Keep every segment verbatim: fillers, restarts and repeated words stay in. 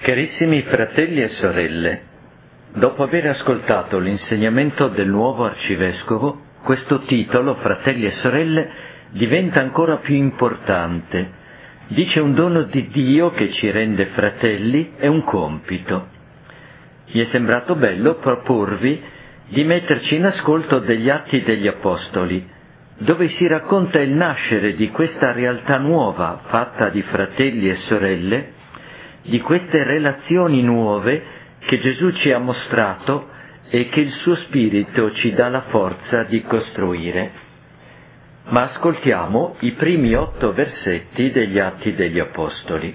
Carissimi fratelli e sorelle, dopo aver ascoltato l'insegnamento del nuovo arcivescovo, questo titolo, fratelli e sorelle, diventa ancora più importante. Dice un dono di Dio che ci rende fratelli e un compito. Mi è sembrato bello proporvi di metterci in ascolto degli Atti degli Apostoli, dove si racconta il nascere di questa realtà nuova fatta di fratelli e sorelle, di queste relazioni nuove che Gesù ci ha mostrato e che il suo Spirito ci dà la forza di costruire. Ma ascoltiamo i primi otto versetti degli Atti degli Apostoli.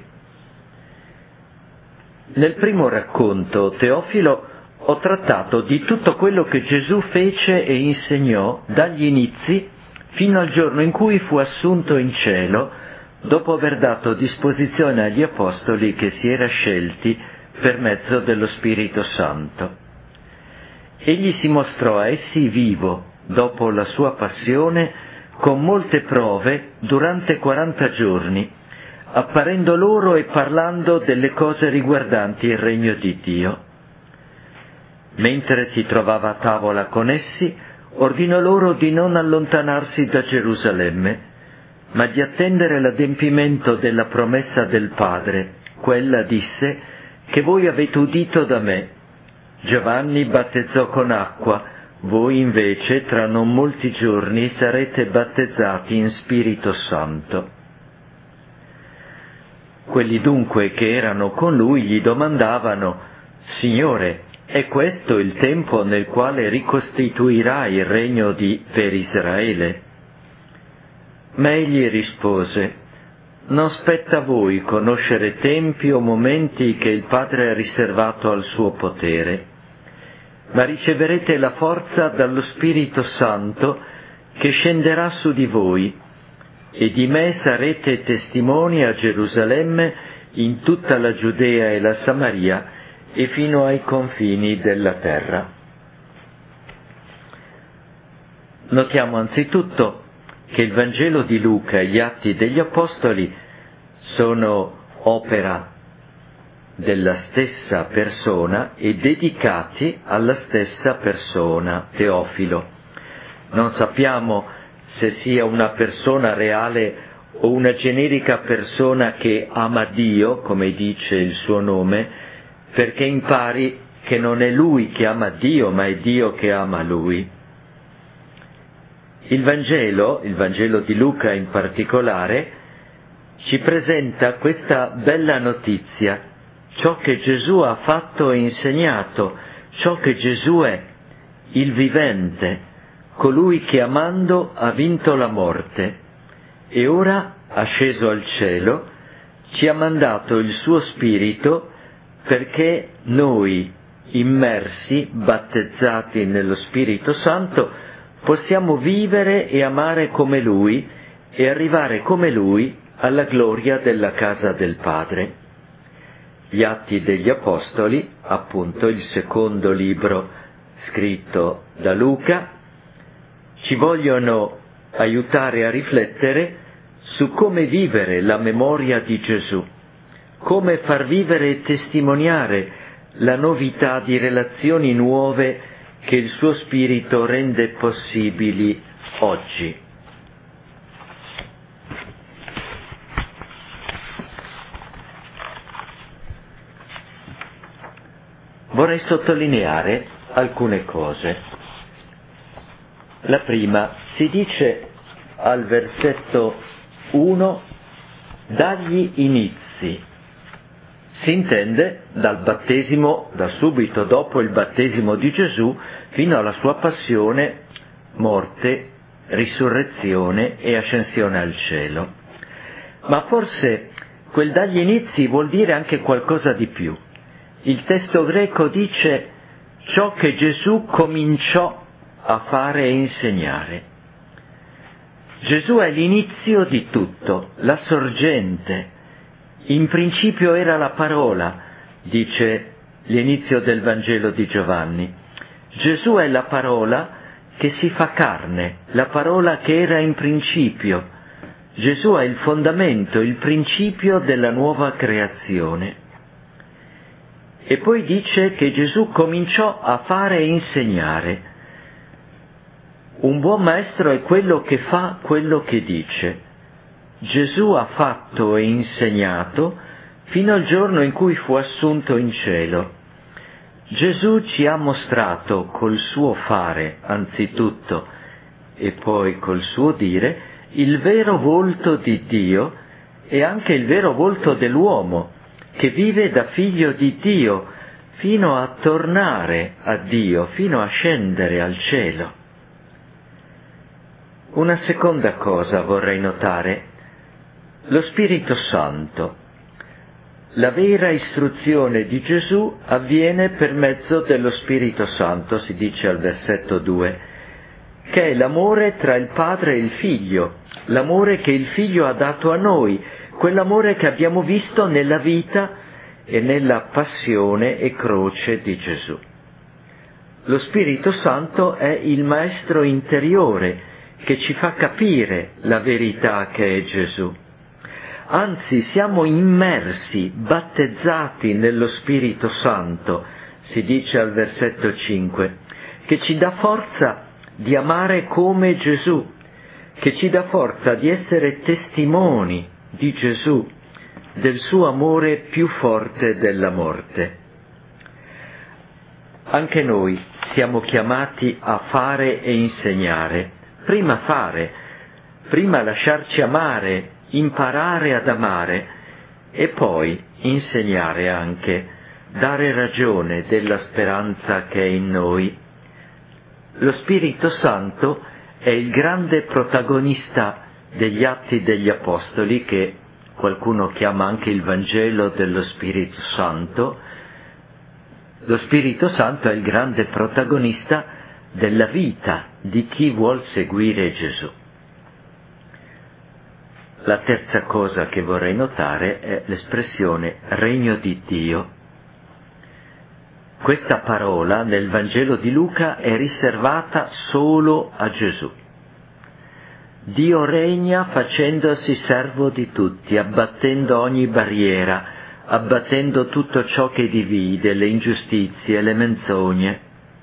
Nel primo racconto, Teofilo, ho trattato di tutto quello che Gesù fece e insegnò dagli inizi fino al giorno in cui fu assunto in cielo, dopo aver dato disposizione agli Apostoli che si era scelti per mezzo dello Spirito Santo. Egli si mostrò a essi vivo, dopo la sua passione, con molte prove, durante quaranta giorni, apparendo loro e parlando delle cose riguardanti il regno di Dio. Mentre si trovava a tavola con essi, ordinò loro di non allontanarsi da Gerusalemme, ma di attendere l'adempimento della promessa del Padre. Quella disse, che voi avete udito da me. Giovanni battezzò con acqua, voi invece tra non molti giorni sarete battezzati in Spirito Santo. Quelli dunque che erano con lui gli domandavano, Signore, è questo il tempo nel quale ricostituirà il regno di per Israele? Ma egli rispose, non spetta a voi conoscere tempi o momenti che il Padre ha riservato al suo potere, ma riceverete la forza dallo Spirito Santo che scenderà su di voi, e di me sarete testimoni a Gerusalemme, in tutta la Giudea e la Samaria e fino ai confini della terra. Notiamo anzitutto che il Vangelo di Luca e gli Atti degli Apostoli sono opera della stessa persona e dedicati alla stessa persona, Teofilo. Non sappiamo se sia una persona reale o una generica persona che ama Dio, come dice il suo nome, perché impari che non è lui che ama Dio, ma è Dio che ama lui. Il Vangelo, il Vangelo di Luca in particolare, ci presenta questa bella notizia, ciò che Gesù ha fatto e insegnato, ciò che Gesù è, il vivente, colui che amando ha vinto la morte e ora, asceso al cielo, ci ha mandato il suo Spirito perché noi, immersi, battezzati nello Spirito Santo, possiamo vivere e amare come Lui e arrivare come Lui alla gloria della casa del Padre. Gli Atti degli Apostoli, appunto il secondo libro scritto da Luca, ci vogliono aiutare a riflettere su come vivere la memoria di Gesù, come far vivere e testimoniare la novità di relazioni nuove che il suo Spirito rende possibili oggi. Vorrei sottolineare alcune cose. La prima, si dice al versetto uno, dagli inizi. Si intende dal battesimo, da subito dopo il battesimo di Gesù, fino alla sua passione, morte, risurrezione e ascensione al cielo. Ma forse quel dagli inizi vuol dire anche qualcosa di più. Il testo greco dice ciò che Gesù cominciò a fare e insegnare. Gesù è l'inizio di tutto, la sorgente. In principio era la parola, dice l'inizio del Vangelo di Giovanni. Gesù è la parola che si fa carne, la parola che era in principio. Gesù è il fondamento, il principio della nuova creazione. E poi dice che Gesù cominciò a fare e insegnare. Un buon maestro è quello che fa quello che dice. Gesù ha fatto e insegnato fino al giorno in cui fu assunto in cielo. Gesù ci ha mostrato col suo fare, anzitutto, e poi col suo dire, il vero volto di Dio e anche il vero volto dell'uomo, che vive da figlio di Dio fino a tornare a Dio, fino a scendere al cielo. Una seconda cosa vorrei notare: lo Spirito Santo. La vera istruzione di Gesù avviene per mezzo dello Spirito Santo, si dice al versetto due, che è l'amore tra il Padre e il Figlio, l'amore che il Figlio ha dato a noi, quell'amore che abbiamo visto nella vita e nella passione e croce di Gesù. Lo Spirito Santo è il Maestro interiore che ci fa capire la verità che è Gesù. Anzi, siamo immersi, battezzati nello Spirito Santo, si dice al versetto cinque, che ci dà forza di amare come Gesù, che ci dà forza di essere testimoni di Gesù, del suo amore più forte della morte. Anche noi siamo chiamati a fare e insegnare, prima fare, prima lasciarci amare, imparare ad amare e poi insegnare anche, dare ragione della speranza che è in noi. Lo Spirito Santo è il grande protagonista degli Atti degli Apostoli, che qualcuno chiama anche il Vangelo dello Spirito Santo. Lo Spirito Santo è il grande protagonista della vita di chi vuol seguire Gesù. La terza cosa che vorrei notare è l'espressione Regno di Dio. Questa parola nel Vangelo di Luca è riservata solo a Gesù. Dio regna facendosi servo di tutti, abbattendo ogni barriera, abbattendo tutto ciò che divide, le ingiustizie, le menzogne.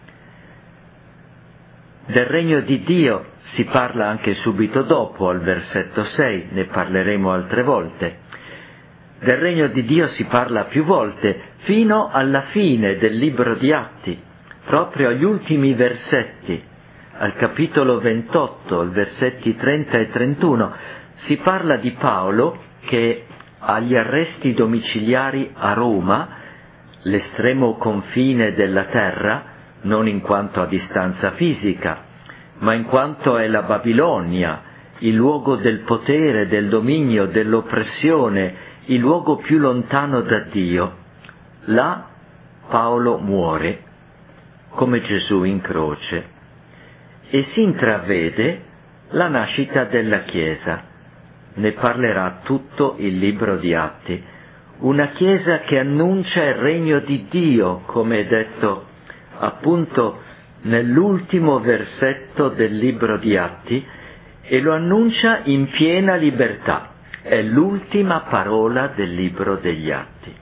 Del regno di Dio si parla anche subito dopo, al versetto sei, ne parleremo altre volte. Del regno di Dio si parla più volte, fino alla fine del libro di Atti, proprio agli ultimi versetti, al capitolo ventotto, al versetti trenta e trentuno, si parla di Paolo che agli arresti domiciliari a Roma, l'estremo confine della terra, non in quanto a distanza fisica, ma in quanto è la Babilonia, il luogo del potere, del dominio, dell'oppressione, il luogo più lontano da Dio. Là Paolo muore, come Gesù in croce, e si intravede la nascita della Chiesa. Ne parlerà tutto il libro di Atti. Una Chiesa che annuncia il regno di Dio, come è detto appunto nell'ultimo versetto del libro di Atti, e lo annuncia in piena libertà. È l'ultima parola del libro degli Atti.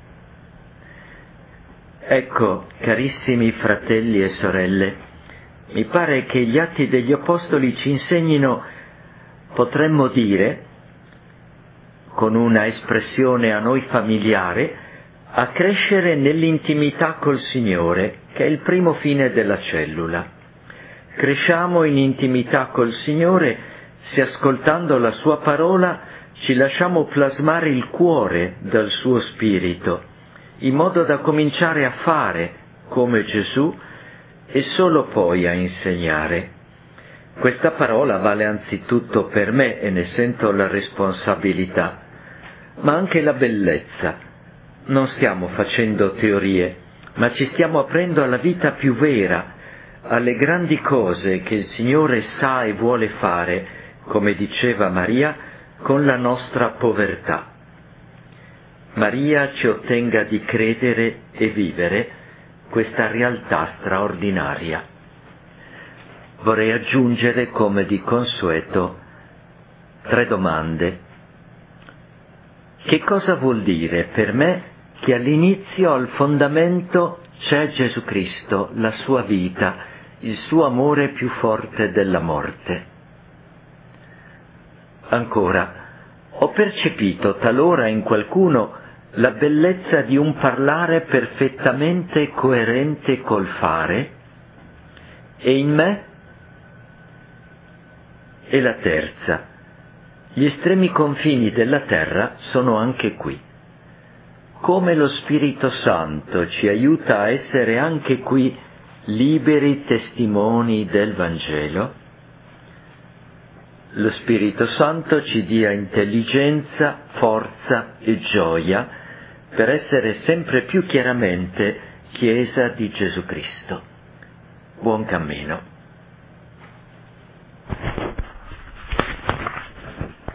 Ecco, carissimi fratelli e sorelle, mi pare che gli Atti degli Apostoli ci insegnino, potremmo dire, con una espressione a noi familiare, a crescere nell'intimità col Signore, che è il primo fine della cellula. Cresciamo in intimità col Signore se, ascoltando la Sua parola, ci lasciamo plasmare il cuore dal Suo Spirito, in modo da cominciare a fare come Gesù e solo poi a insegnare. Questa parola vale anzitutto per me e ne sento la responsabilità, ma anche la bellezza. Non stiamo facendo teorie, ma ci stiamo aprendo alla vita più vera, alle grandi cose che il Signore sa e vuole fare, come diceva Maria, con la nostra povertà. Maria ci ottenga di credere e vivere questa realtà straordinaria. Vorrei aggiungere, come di consueto, tre domande. Che cosa vuol dire per me che all'inizio, al fondamento, c'è Gesù Cristo, la sua vita, il suo amore più forte della morte. Ancora, ho percepito talora in qualcuno la bellezza di un parlare perfettamente coerente col fare, e in me è la terza. Gli estremi confini della terra sono anche qui. Come lo Spirito Santo ci aiuta a essere anche qui liberi testimoni del Vangelo, lo Spirito Santo ci dia intelligenza, forza e gioia per essere sempre più chiaramente Chiesa di Gesù Cristo. Buon cammino.